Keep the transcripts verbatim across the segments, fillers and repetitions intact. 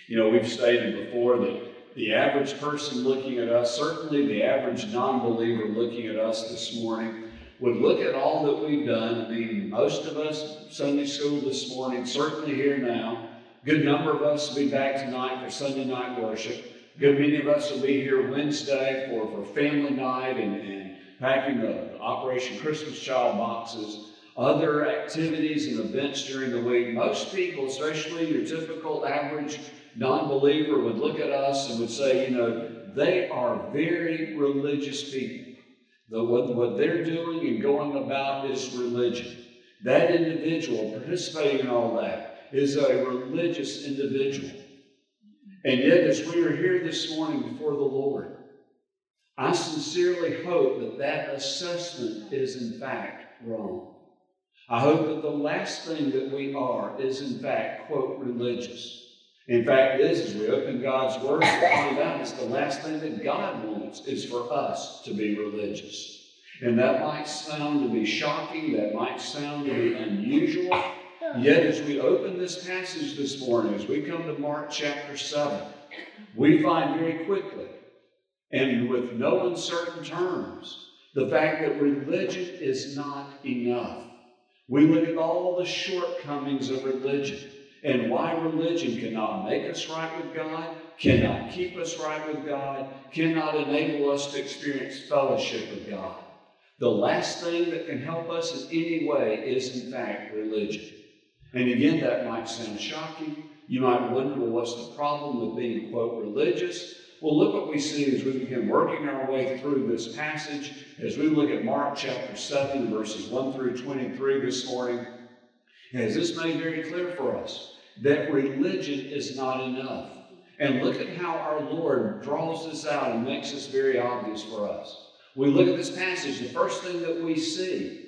You know, we've stated before that the average person looking at us, certainly the average non-believer looking at us this morning, would look at all that we've done. I mean, most of us, Sunday school this morning, certainly here now. Good number of us will be back tonight for Sunday night worship. Good many of us will be here Wednesday for, for family night and, and packing the, the Operation Christmas Child boxes, other activities and events during the week. Most people, especially your typical average non-believer, would look at us and would say, you know, they are very religious people. The, what, what they're doing and going about is religion. That individual participating in all that is a religious individual. And yet, as we are here this morning before the Lord, I sincerely hope that that assessment is in fact wrong. I hope that the last thing that we are is in fact, quote, religious. In fact, it is, as we open God's Word, we find out it's the last thing that God wants is for us to be religious. And that might sound to be shocking, that might sound to be unusual. Yet as we open this passage this morning, as we come to Mark chapter seven, we find very quickly, and with no uncertain terms, the fact that religion is not enough. We look at all the shortcomings of religion and why religion cannot make us right with God, cannot keep us right with God, cannot enable us to experience fellowship with God. The last thing that can help us in any way is, in fact, religion. And again, that might sound shocking. You might wonder, well, what's the problem with being, quote, religious? Well, look what we see as we begin working our way through this passage, as we look at Mark chapter seven, verses one through twenty-three this morning. As this made very clear for us, that religion is not enough. And look at how our Lord draws this out and makes this very obvious for us. We look at this passage, the first thing that we see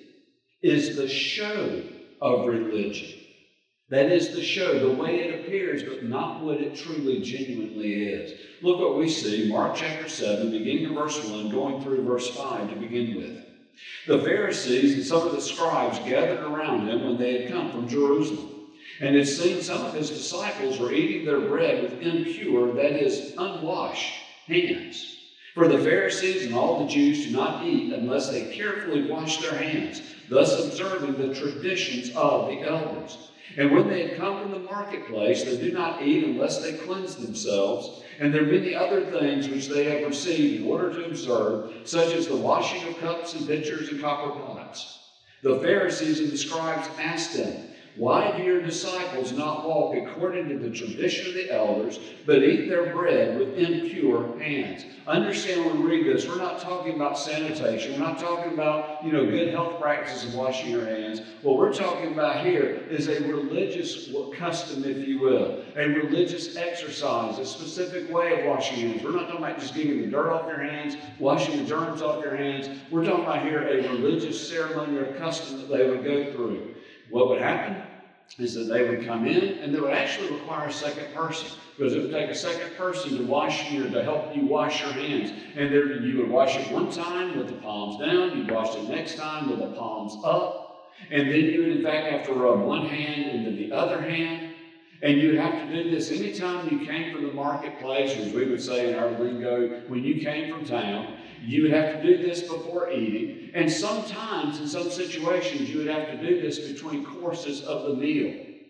is the show of religion. That is the show, the way it appears, but not what it truly, genuinely is. Look what we see, Mark chapter seven, beginning in verse one, going through verse five to begin with. The Pharisees and some of the scribes gathered around him when they had come from Jerusalem, and had seen some of his disciples were eating their bread with impure, that is, unwashed hands. For the Pharisees and all the Jews do not eat unless they carefully wash their hands, thus observing the traditions of the elders. And when they had come from the marketplace, they do not eat unless they cleanse themselves. And there are many other things which they have received in order to observe, such as the washing of cups and pitchers and copper pots. The Pharisees and the scribes asked him, why do your disciples not walk according to the tradition of the elders, but eat their bread with impure hands? Understand when we read this, we're not talking about sanitation. We're not talking about, you know, good health practices of washing your hands. What we're talking about here is a religious custom, if you will, a religious exercise, a specific way of washing hands. We're not talking about just getting the dirt off your hands, washing the germs off your hands. We're talking about here a religious ceremony or custom that they would go through. What would happen is that they would come in and they would actually require a second person, because it would take a second person to wash you, to help you wash your hands. And there you would wash it one time with the palms down, you'd wash it next time with the palms up, and then you would in fact have to rub one hand into the other hand. And you would have to do this anytime you came from the marketplace, or as we would say in our lingo, when you came from town. You would have to do this before eating. And sometimes, in some situations, you would have to do this between courses of the meal.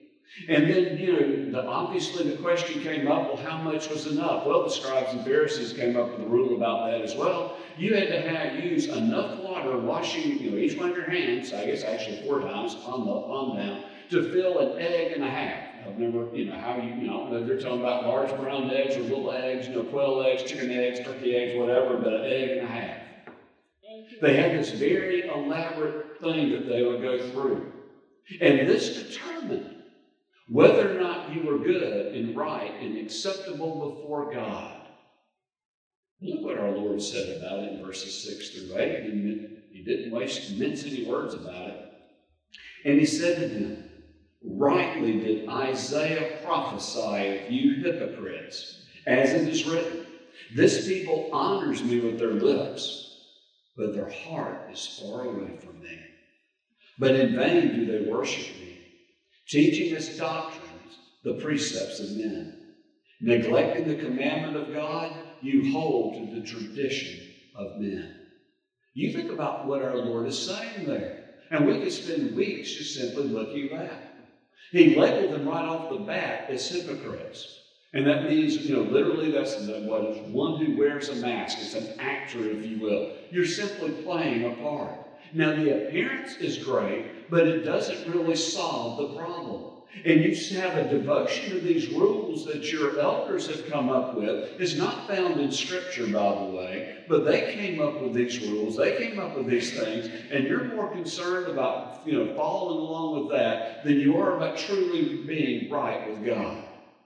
And then, you know, the, obviously the question came up, well, how much was enough? Well, the scribes and Pharisees came up with a rule about that as well. You had to have, use enough water washing, you know, each one of your hands, I guess actually four times, on the palm down, to fill an egg and a half. I remember, you know, how you, you know, they're talking about large brown eggs or little eggs, you know, quail eggs, chicken eggs, turkey eggs, whatever, but an egg and a half. They had this very elaborate thing that they would go through. And this determined whether or not you were good and right and acceptable before God. Look what our Lord said about it in verses six through eight. He didn't waste mince any words about it. And he said to them, rightly did Isaiah prophesy of you hypocrites, as it is written, this people honors me with their lips, but their heart is far away from me. But in vain do they worship me, teaching as doctrines the precepts of men. Neglecting the commandment of God, you hold to the tradition of men. You think about what our Lord is saying there. And we could spend weeks just simply looking at that. He labeled them right off the bat as hypocrites. And that means, you know, literally that's what is one who wears a mask. It's an actor, if you will. You're simply playing a part. Now, the appearance is great, but it doesn't really solve the problem. And you have a devotion to these rules that your elders have come up with. It's not found in Scripture, by the way, but they came up with these rules. They came up with these things, and you're more concerned about, you know, following along with that than you are about truly being right with God.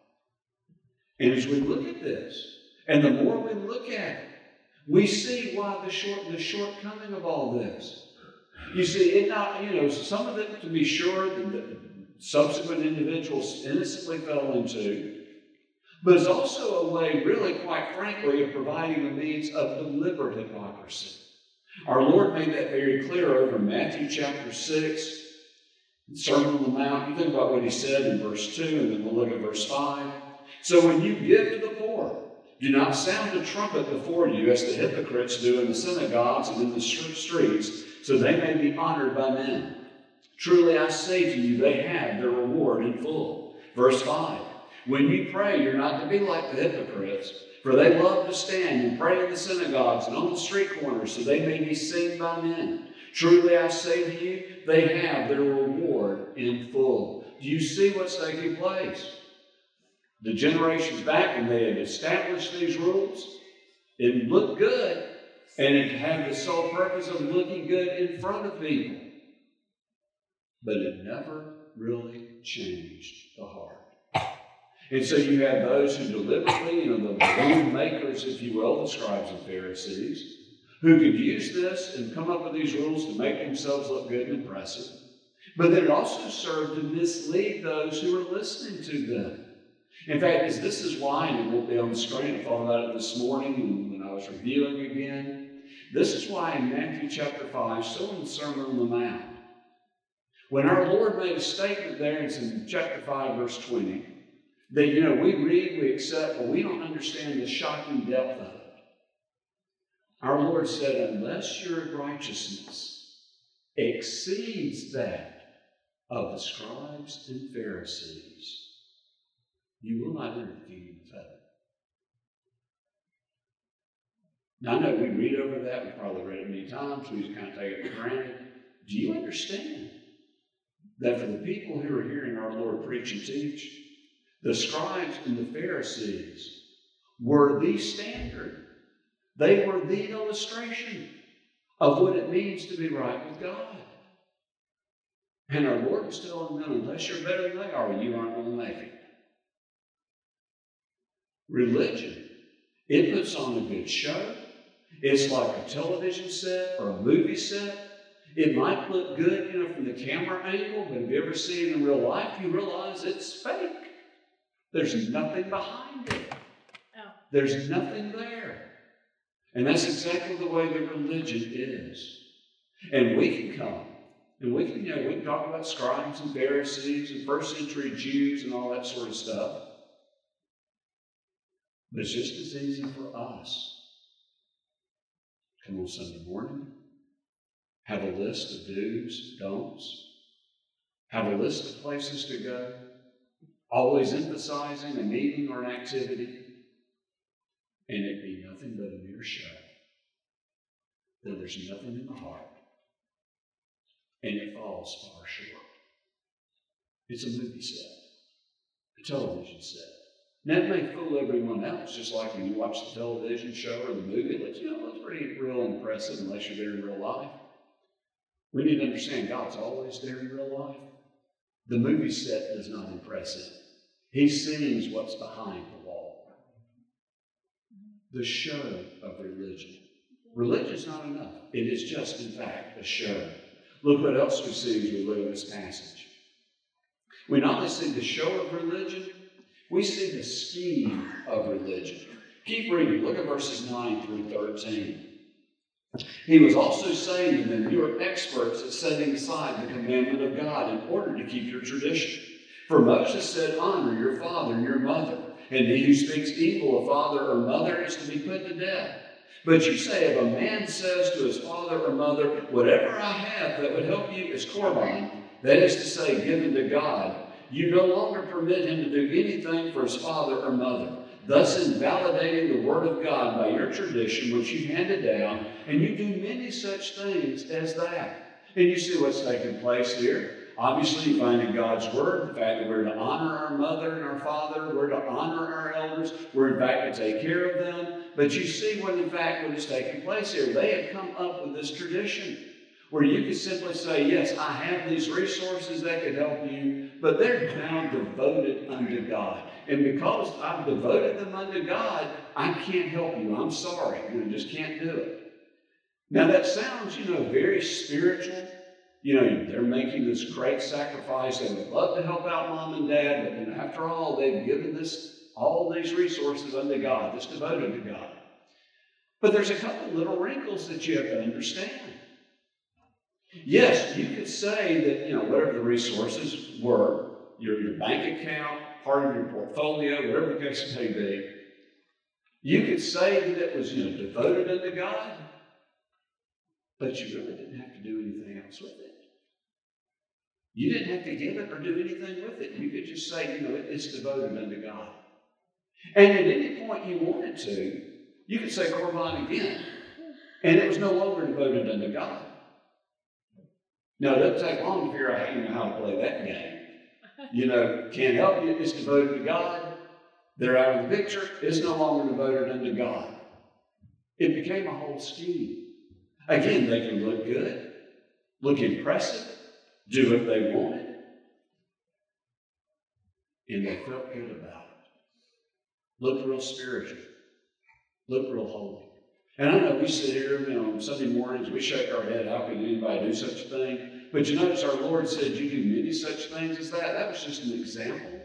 And as we look at this, and the more we look at it, we see why the short the shortcoming of all this. You see, it not, you know, some of it, to be sure, the, the subsequent individuals innocently fell into, but it's also a way, really, quite frankly, of providing a means of deliberate hypocrisy. Our Lord made that very clear over in Matthew chapter six, Sermon on the Mount. You think about what he said in verse two, and then we'll look at verse five. So when you give to the poor, do not sound a trumpet before you, as the hypocrites do in the synagogues and in the streets, so they may be honored by men. Truly I say to you, they have their reward in full. Verse five, when you pray, you're not to be like the hypocrites, for they love to stand and pray in the synagogues and on the street corners, so they may be seen by men. Truly I say to you, they have their reward in full. Do you see what's taking place? The generations back, when they had established these rules, it looked good, and it had the sole purpose of looking good in front of people. But it never really changed the heart. And so you have those who deliberately, you know, the balloon makers, if you will, the scribes and Pharisees, who could use this and come up with these rules to make themselves look good and impressive. But then it also served to mislead those who were listening to them. In fact, this is why, and it won't be on the screen, I thought about it this morning when I was reviewing again. This is why in Matthew chapter five, still in the Sermon on the Mount, when our Lord made a statement there, it's in chapter five, verse twenty, that, you know, we read, we accept, but we don't understand the shocking depth of it. Our Lord said, unless your righteousness exceeds that of the scribes and Pharisees, you will not enter the kingdom of heaven. Now, I know we read over that. We've probably read it many times. We just kind of take it for granted. Do you understand that for the people who are hearing our Lord preach and teach, the scribes and the Pharisees were the standard? They were the illustration of what it means to be right with God. And our Lord was telling them, unless you're better than they are, you aren't going to make it. Religion, it puts on a good show. It's like a television set or a movie set. It might look good, you know, from the camera angle, but if you ever see it in real life, you realize it's fake. There's nothing behind it. Oh. There's nothing there. And that's exactly the way the religion is. And we can come, and we can, you know, we can talk about scribes and Pharisees and first century Jews and all that sort of stuff. But it's just as easy for us. Come on Sunday morning, have a list of do's, don'ts, have a list of places to go, always emphasizing a meeting or an activity, and it be nothing but a mere show. Then there's nothing in the heart, and it falls far short. It's a movie set, a television set. Now, it may fool everyone else, just like when you watch the television show or the movie. It looks, you know, it looks pretty real and impressive unless you're there in real life. We need to understand God's always there in real life. The movie set does not impress him. He sees what's behind the wall. The show of religion. Religion is not enough. It is just, in fact, a show. Look what else we see as we look at this passage. We not only see the show of religion, we see the scheme of religion. Keep reading. Look at verses nine through thirteen. He was also saying to them, you are experts at setting aside the commandment of God in order to keep your tradition. For Moses said, honor your father and your mother, And he who speaks evil of father or mother is to be put to death. But you say, if a man says to his father or mother, whatever I have that would help you is korban, that is to say, given to God, you no longer permit him to do anything for his father or mother, thus invalidating the word of God by your tradition, which you handed down, and you do many such things as that. And you see what's taking place here. Obviously, you find in God's word the fact that we're to honor our mother and our father, we're to honor our elders, we're in fact to take care of them. But you see what in fact what is taking place here. They had come up with this tradition where you could simply say, yes, I have these resources that could help you, but they're now devoted unto God. And because I've devoted them unto God, I can't help you. I'm sorry. You know, just can't do it. Now that sounds, you know, very spiritual. You know, they're making this great sacrifice. They would love to help out mom and dad, but then after all, they've given this all these resources unto God, this devoted to God. But there's a couple little wrinkles that you have to understand. Yes, you could say that, you know, whatever the resources were, your, your bank account, part of your portfolio, whatever the case may be, you could say that it was, you know, devoted unto God, but you really didn't have to do anything else with it. You didn't have to give it or do anything with it. You could just say, you know, it's devoted unto God. And at any point you wanted to, you could say korban again, and it was no longer devoted unto God. Now, it doesn't take long to figure out how you know how to play that game. You know, can't help you, it's devoted to God. They're out of the picture, it's no longer devoted unto God. It became a whole scheme. Again, they can look good, look impressive, do what they wanted, and they felt good about it. Looked real spiritual, looked real holy. And I know we sit here, you know, on Sunday mornings, we shake our head, how could anybody do such a thing? But you notice our Lord said, you do many such things as that. That was just an example.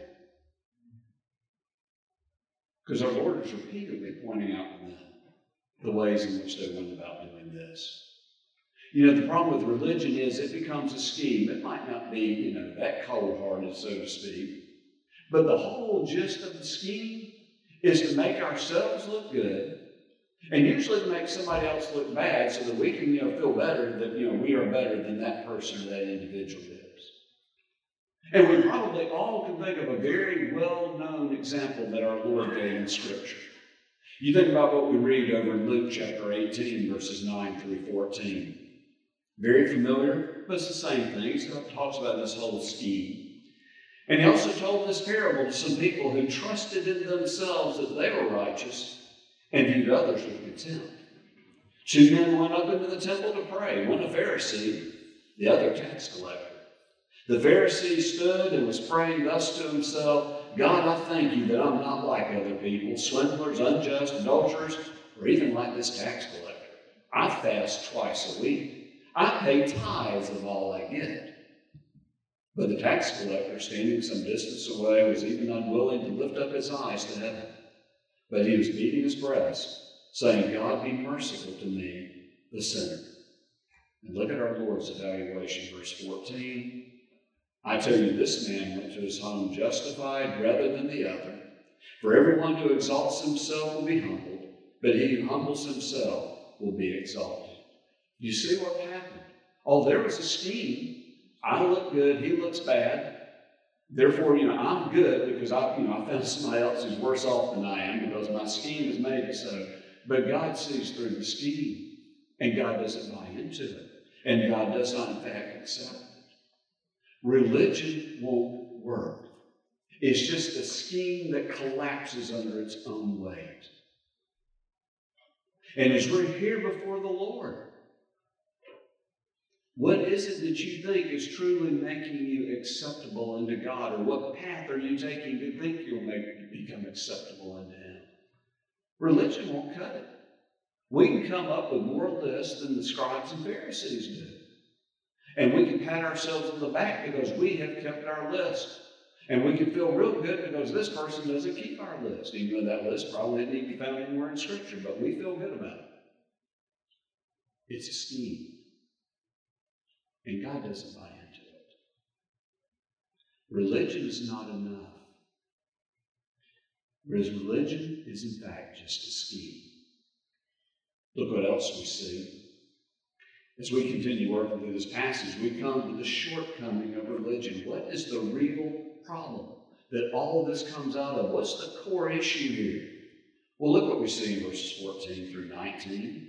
Because our Lord is repeatedly pointing out to them the ways in which they went about doing this. You know, the problem with religion is it becomes a scheme. It might not be, you know, that cold-hearted, so to speak. But the whole gist of the scheme is to make ourselves look good, and usually to make somebody else look bad so that we can, you know, feel better that, you know, we are better than that person or that individual is. And we probably all can think of a very well-known example that our Lord gave in Scripture. You think about what we read over in Luke chapter eighteen, verses nine through fourteen. Very familiar, but it's the same thing. He talks about this whole scheme. And he also told this parable to some people who trusted in themselves that they were righteous and viewed others with contempt. Two men went up into the temple to pray, one a Pharisee, the other tax collector. The Pharisee stood and was praying thus to himself, God, I thank you that I'm not like other people, swindlers, unjust, adulterers, or even like this tax collector. I fast twice a week. I pay tithes of all I get. But the tax collector, standing some distance away, was even unwilling to lift up his eyes to heaven. But he was beating his breast, saying, God, be merciful to me, the sinner. And look at our Lord's evaluation, verse fourteen. I tell you, this man went to his home justified rather than the other. For everyone who exalts himself will be humbled, but he who humbles himself will be exalted. You see what happened? Oh, there was a scheme. I look good, he looks bad. Therefore, you know, I'm good because I, you know, I found somebody else who's worse off than I am because my scheme has made it so. But God sees through the scheme, and God doesn't buy into it. And God does not, in fact, accept it. Religion won't work. It's just a scheme that collapses under its own weight. And as we're here before the Lord, what is it that you think is truly making you acceptable unto God? Or what path are you taking to think you'll make become acceptable unto Him? Religion won't cut it. We can come up with more lists than the scribes and Pharisees do. And we can pat ourselves on the back because we have kept our list. And we can feel real good because this person doesn't keep our list, even though that list probably isn't even found anywhere in Scripture, but we feel good about it. It's a scheme. And God doesn't buy into it. Religion is not enough. Whereas religion is in fact just a scheme. Look what else we see. As we continue working through this passage, we come to the shortcoming of religion. What is the real problem that all of this comes out of? What's the core issue here? Well, look what we see in verses fourteen through nineteen.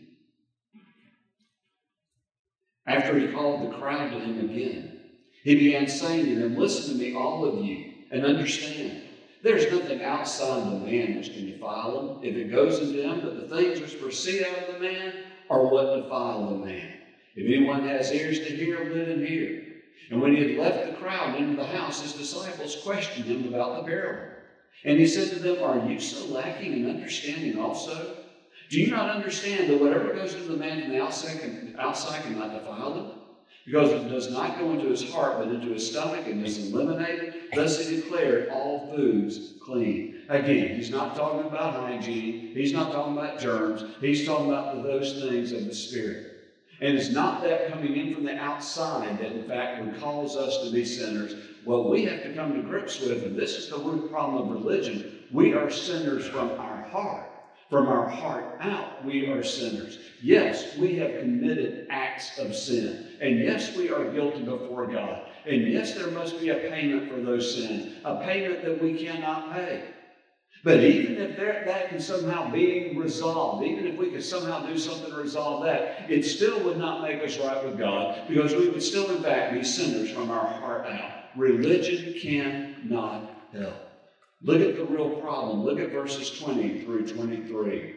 After he called the crowd to him again, he began saying to them, "Listen to me, all of you, and understand. There's nothing outside of the man which can defile him, if it goes into him, but the things which proceed out of the man are what defile the man. If anyone has ears to hear, let him hear." And when he had left the crowd into the house, his disciples questioned him about the parable. And he said to them, "Are you so lacking in understanding also? Do you not understand that whatever goes into the man from the outside, can, outside cannot defile him? Because it does not go into his heart, but into his stomach, and is eliminated. Thus he declared all foods clean." Again, he's not talking about hygiene. He's not talking about germs. He's talking about those things of the Spirit. And it's not that coming in from the outside that, in fact, would cause us to be sinners. What we have to come to grips with, and this is the root problem of religion, we are sinners from our heart. From our heart out, we are sinners. Yes, we have committed acts of sin. And yes, we are guilty before God. And yes, there must be a payment for those sins, a payment that we cannot pay. But even if there, that can somehow be resolved, even if we could somehow do something to resolve that, it still would not make us right with God, because we would still, in fact, be sinners from our heart out. Religion cannot help. Look at the real problem. Look at verses twenty through twenty-three.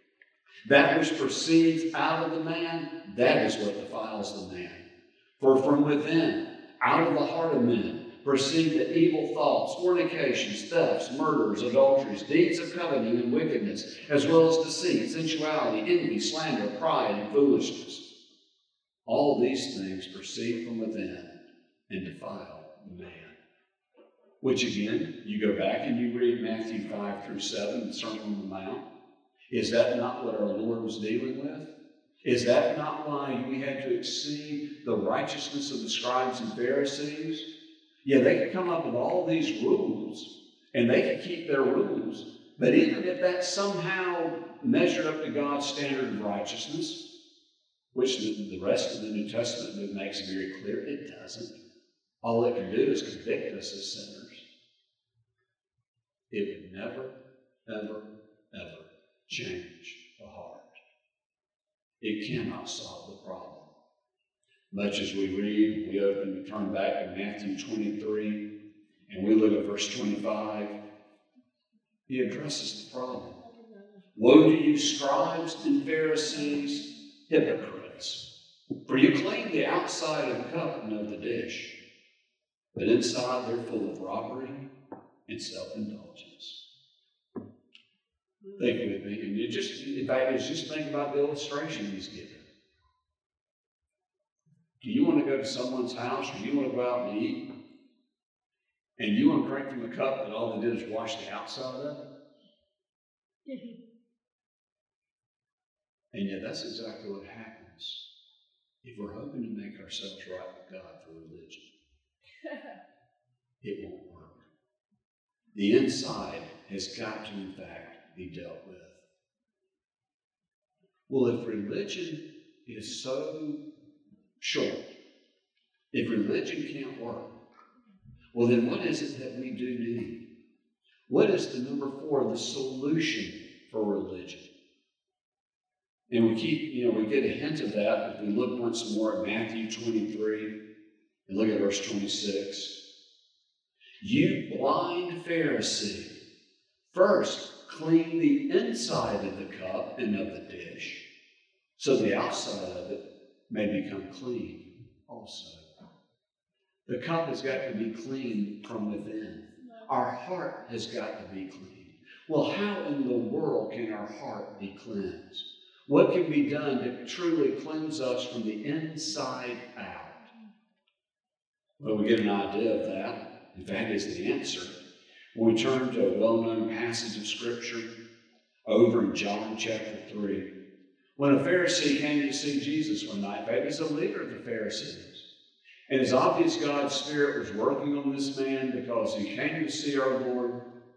That which proceeds out of the man, that is what defiles the man. For from within, out of the heart of men, proceed the evil thoughts, fornications, thefts, murders, adulteries, deeds of coveting and wickedness, as well as deceit, sensuality, envy, slander, pride, and foolishness. All these things proceed from within and defile the man. Which again, you go back and you read Matthew five through seven, the Sermon on the Mount. Is that not what our Lord was dealing with? Is that not why we had to exceed the righteousness of the scribes and Pharisees? Yeah, they could come up with all these rules, and they could keep their rules. But even if that somehow measured up to God's standard of righteousness, which the, the rest of the New Testament makes very clear, it doesn't. All it can do is convict us as sinners. It would never, ever, ever change the heart. It cannot solve the problem. Much as we read, we open, turn back to Matthew twenty-three, and we look at verse twenty-five. He addresses the problem. "Woe to you, scribes and Pharisees, hypocrites! For you clean the outside of the cup and of the dish, but inside they're full of robbery and self-indulgence." Think with me, and you just, in fact, just think about the illustration he's given. Do you want to go to someone's house, or you want to go out and eat, and you want to drink from a cup that all they did is wash the outside of it? And yet that's exactly what happens if we're hoping to make ourselves right with God through religion. It won't work. The inside has got to, in fact, be dealt with. Well, if religion is so short, if religion can't work, well, then what is it that we do need? What is the number four, the solution for religion? And we keep, you know, we get a hint of that if we look once more at Matthew twenty-three and look at verse twenty-six. "You blind Pharisee, first clean the inside of the cup and of the dish, so the outside of it may become clean also." The cup has got to be cleaned from within. Our heart has got to be clean. Well, how in the world can our heart be cleansed? What can be done to truly cleanse us from the inside out? Well, we get an idea of that. In fact, is the answer when we turn to a well-known passage of Scripture over in John chapter three. When a Pharisee came to see Jesus one night, in fact, he's a leader of the Pharisees. And it's obvious God's Spirit was working on this man because he came to see our Lord.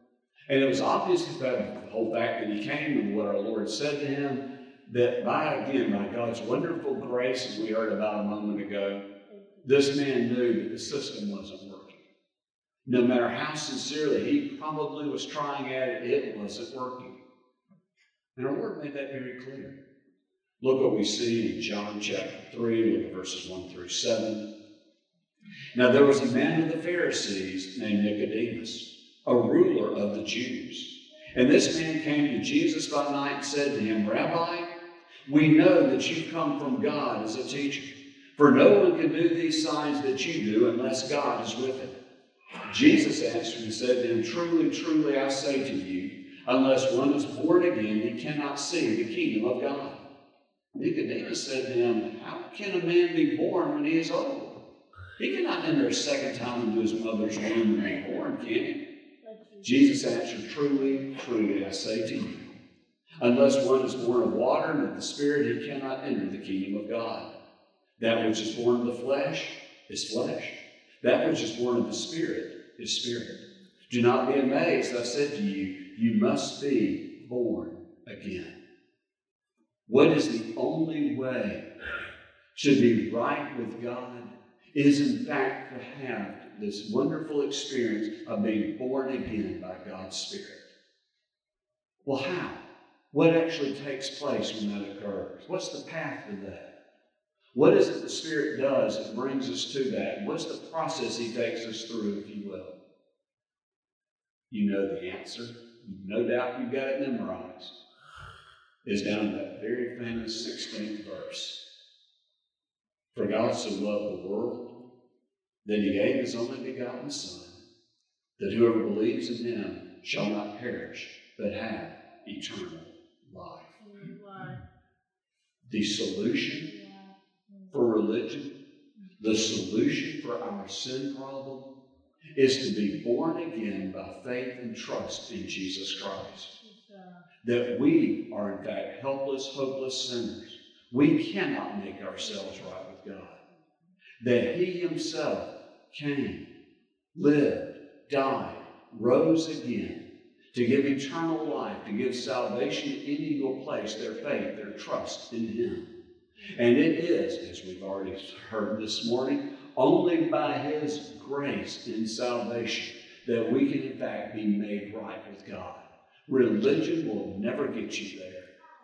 And it was obvious that the whole fact that he came and what our Lord said to him, that by, again, by God's wonderful grace, as we heard about a moment ago, this man knew that the system wasn't working. No matter how sincerely he probably was trying at it, it wasn't working. And our Lord made that very clear. Look what we see in John chapter three, look at verses one through seven. Now there was a man of the Pharisees named Nicodemus, a ruler of the Jews. And this man came to Jesus by night and said to him, Rabbi, we know that you've come from God as a teacher, for no one can do these signs that you do unless God is with him. Jesus answered and said to him, Truly, truly, I say to you, unless one is born again, he cannot see the kingdom of God. Nicodemus said to him, How can a man be born when he is old? He cannot enter a second time into his mother's womb and be born, can he? Jesus answered, Truly, truly, I say to you, unless one is born of water and of the Spirit, he cannot enter the kingdom of God. That which is born of the flesh is flesh. That which is born of the Spirit is spirit. Do not be amazed, I said to you, you must be born again. What is the only way to be right with God is in fact to have this wonderful experience of being born again by God's Spirit. Well, how? What actually takes place when that occurs? What's the path to that? What is it the Spirit does that brings us to that? What's the process he takes us through, if you will? You know the answer. No doubt you've got it memorized. It's down in that very famous sixteenth verse. For God so loved the world that he gave his only begotten Son, that whoever believes in him shall not perish, but have eternal life. Life. The solution for religion, the solution for our sin problem, is to be born again by faith and trust in Jesus Christ. That we are in fact helpless, hopeless sinners. We cannot make ourselves right with God. That he himself came, lived, died, rose again to give eternal life, to give salvation to any who will place their faith, their trust in him. And it is, as we've already heard this morning, only by his grace in salvation that we can in fact be made right with God. Religion will never get you there.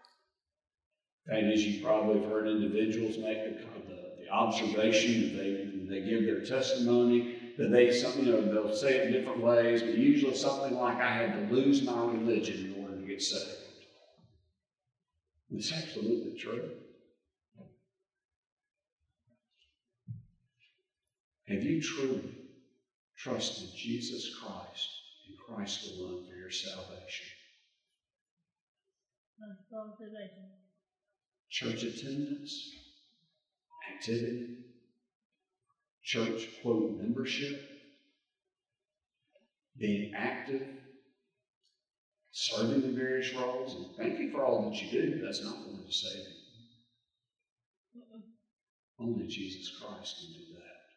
And as you probably have heard individuals make the, the, the observation that they, they give their testimony, that they, some, you know, they'll say it in different ways, but usually something like, I had to lose my religion in order to get saved. It's absolutely true. Have you truly trusted Jesus Christ and Christ alone for your salvation? Church attendance, activity, church, quote, membership, being active, serving in various roles, and thank you for all that you do. That's not going to save you. Uh-uh. Only Jesus Christ can do that.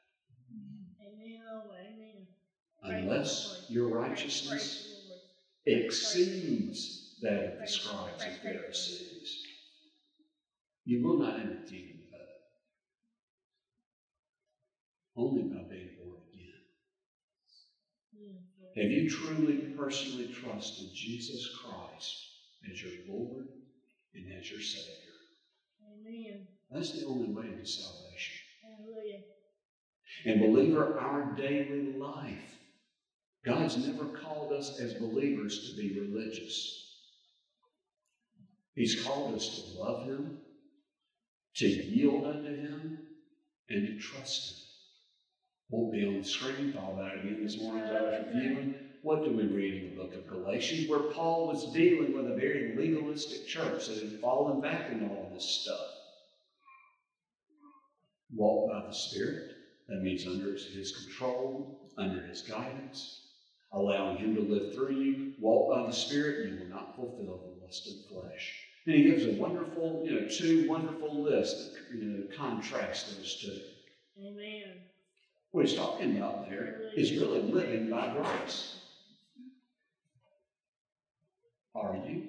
Unless your righteousness exceeds that of the scribes and Pharisees, you will not enter the kingdom of heaven. Only by being born again. Have you truly, personally trusted Jesus Christ as your Lord and as your Savior? Amen. That's the only way to salvation. Hallelujah. And believer, our daily life, God's never called us as believers to be religious. He's called us to love him, to yield unto him, and to trust him. Won't be on the screen. Thought about it again this morning as I was reviewing. What do we read in the book of Galatians, where Paul was dealing with a very legalistic church that had fallen back in all of this stuff? Walk by the Spirit. That means under his control, under his guidance, allowing him to live through you. Walk by the Spirit, and you will not fulfill the lust of the flesh. And he gives a wonderful, you know, two wonderful lists that, you know, contrast those two. Amen. What he's talking about there is really living by grace. Are you?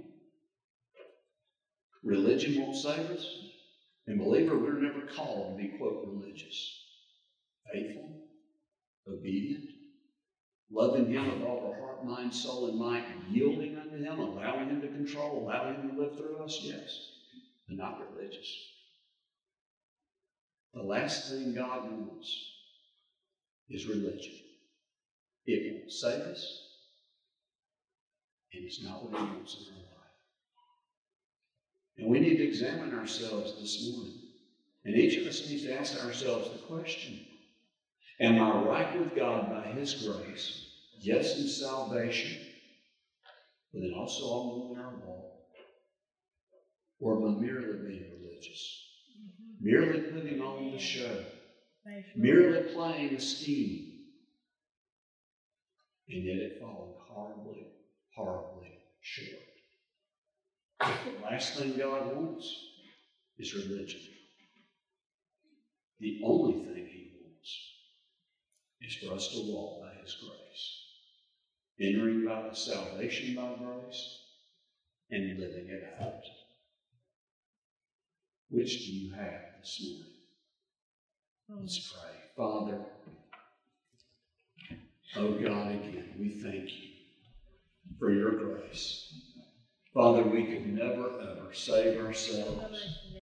Religion won't save us. And believer, we're never called to be, quote, religious. Faithful, obedient, loving Him with all our heart, mind, soul, and might, yielding unto Him, allowing Him to control, allowing Him to live through us, yes, but not religious. The last thing God wants is religion. It won't save us, and it's not what He wants in our life. And we need to examine ourselves this morning. And each of us needs to ask ourselves the question, am I right with God by His grace? Yes, in salvation, but then also along our walk. Or am I merely being religious? Mm-hmm. Merely putting on the show? Merely playing a scheme? And yet it falling horribly, horribly short. The last thing God wants is religion. The only thing He wants is for us to walk by His grace, entering by salvation by grace and living it out. Which do you have this morning? Let's pray. Father, oh God, again, we thank You for Your grace. Father, we could never, ever save ourselves.